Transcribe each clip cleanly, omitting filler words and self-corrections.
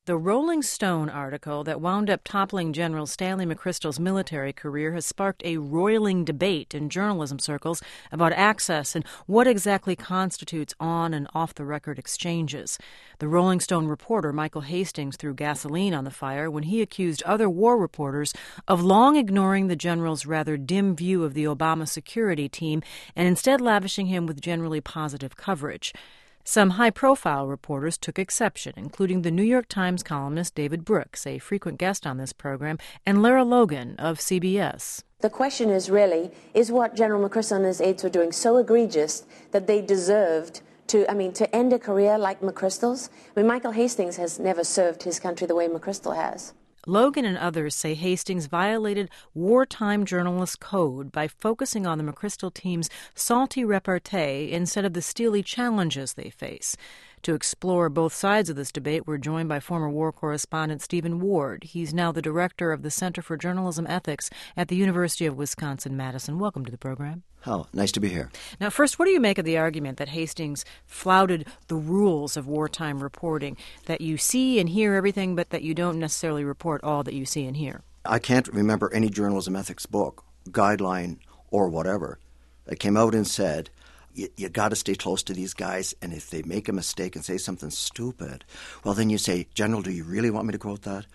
The Rolling Stone article that wound up toppling General Stanley McChrystal's military career has sparked a roiling debate in journalism circles about access and what exactly constitutes on- and off-the-record exchanges. The Rolling Stone reporter Michael Hastings threw gasoline on the fire when he accused other war reporters of long ignoring the general's rather dim view of the Obama security team and instead lavishing him with generally positive coverage. Some high-profile reporters took exception, including the New York Times columnist David Brooks, a frequent guest on this program, and Lara Logan of CBS. The question is really, is what General McChrystal and his aides were doing so egregious that they deserved to end a career like McChrystal's? Michael Hastings has never served his country the way McChrystal has. Logan and others say Hastings violated wartime journalist code by focusing on the McChrystal team's salty repartee instead of the steely challenges they face. To explore both sides of this debate, we're joined by former war correspondent Stephen Ward. He's now the director of the Center for Journalism Ethics at the University of Wisconsin-Madison. Welcome to the program. Oh, nice to be here. Now, first, what do you make of the argument that Hastings flouted the rules of wartime reporting, that you see and hear everything, but that you don't necessarily report all that you see and hear? I can't remember any journalism ethics book, guideline, or whatever that came out and said, you got to stay close to these guys, and if they make a mistake and say something stupid, well, then you say, General, do you really want me to quote that?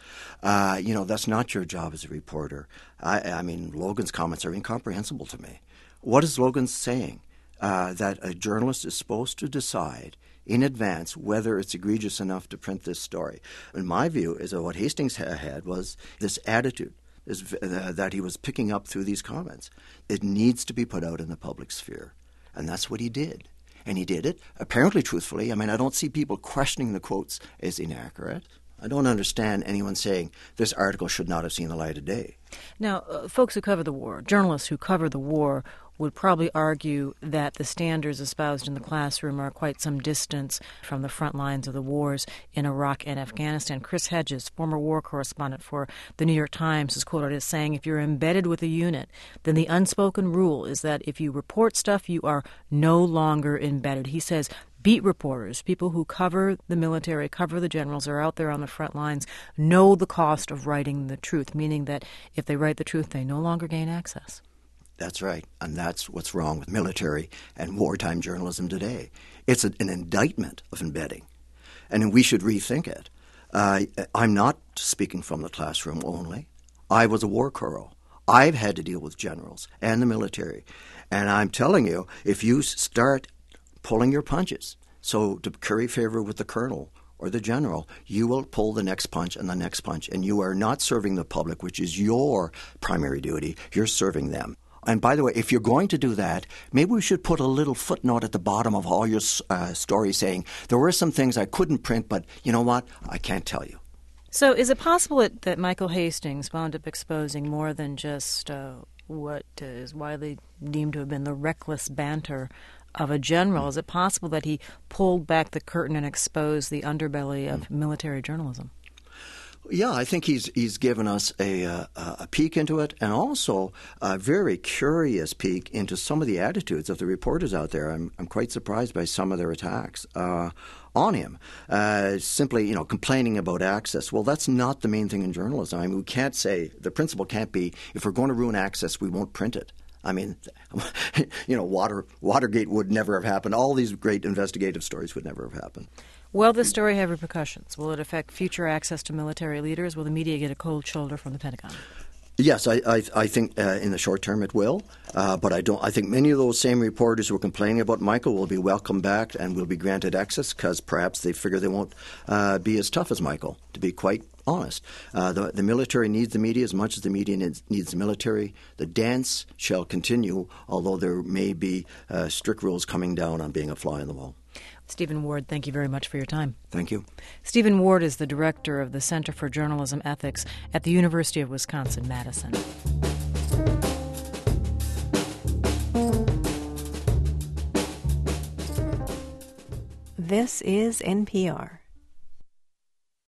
That's not your job as a reporter. I mean, Logan's comments are incomprehensible to me. What is Logan saying? That a journalist is supposed to decide in advance whether it's egregious enough to print this story. And my view is that what Hastings had was this attitude that he was picking up through these comments. It needs to be put out in the public sphere. And that's what he did. And he did it, apparently truthfully. I mean, I don't see people questioning the quotes as inaccurate. I don't understand anyone saying this article should not have seen the light of day. Now, folks who cover the war, journalists who cover the war, would probably argue that the standards espoused in the classroom are quite some distance from the front lines of the wars in Iraq and Afghanistan. Chris Hedges, former war correspondent for the New York Times, is quoted as saying, if you're embedded with a unit, then the unspoken rule is that if you report stuff, you are no longer embedded. He says beat reporters, people who cover the military, cover the generals, are out there on the front lines, know the cost of writing the truth, meaning that if they write the truth, they no longer gain access. That's right, and that's what's wrong with military and wartime journalism today. It's an indictment of embedding, and we should rethink it. I'm not speaking from the classroom only. I was a war corral. I've had to deal with generals and the military, and I'm telling you, if you start pulling your punches, so to curry favor with the colonel or the general, you will pull the next punch and the next punch, and you are not serving the public, which is your primary duty. You're serving them. And by the way, if you're going to do that, maybe we should put a little footnote at the bottom of all your stories saying, there were some things I couldn't print, but you know what? I can't tell you. So is it possible that Michael Hastings wound up exposing more than just what is widely deemed to have been the reckless banter of a general? Is it possible that he pulled back the curtain and exposed the underbelly of military journalism? Yeah, I think he's given us a peek into it, and also a very curious peek into some of the attitudes of the reporters out there. I'm quite surprised by some of their attacks on him, simply complaining about access. Well, that's not the main thing in journalism. I mean, we can't say the principle can't be if we're going to ruin access, we won't print it. I mean, Watergate would never have happened. All these great investigative stories would never have happened. Will this story have repercussions? Will it affect future access to military leaders? Will the media get a cold shoulder from the Pentagon? Yes, I think in the short term it will, but I think many of those same reporters who are complaining about Michael will be welcomed back and will be granted access because perhaps they figure they won't be as tough as Michael, to be quite honest. The military needs the media as much as the media needs the military. The dance shall continue, although there may be strict rules coming down on being a fly in the wall. Stephen Ward, thank you very much for your time. Thank you. Stephen Ward is the director of the Center for Journalism Ethics at the University of Wisconsin-Madison. This is NPR.